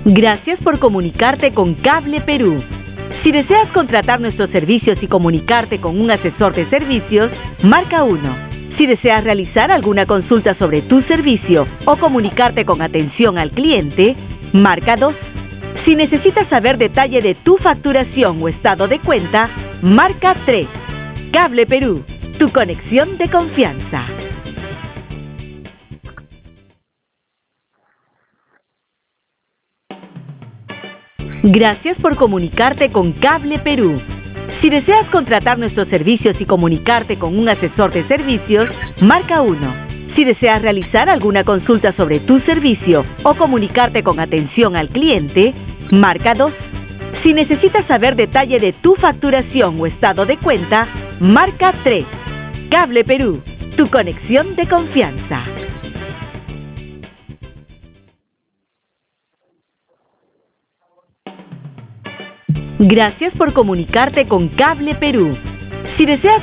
Gracias por comunicarte con Cable Perú. Si deseas contratar nuestros servicios y comunicarte con un asesor de servicios, marca 1. Si deseas realizar alguna consulta sobre tu servicio o comunicarte con atención al cliente, marca 2. Si necesitas saber detalle de tu facturación o estado de cuenta, marca 3. Cable Perú, tu conexión de confianza. Gracias por comunicarte con Cable Perú. Si deseas contratar nuestros servicios y comunicarte con un asesor de servicios, marca 1. Si deseas realizar alguna consulta sobre tu servicio o comunicarte con atención al cliente, marca 2. Si necesitas saber detalle de tu facturación o estado de cuenta, marca 3. Cable Perú, tu conexión de confianza. Gracias por comunicarte con Cable Perú. Si deseas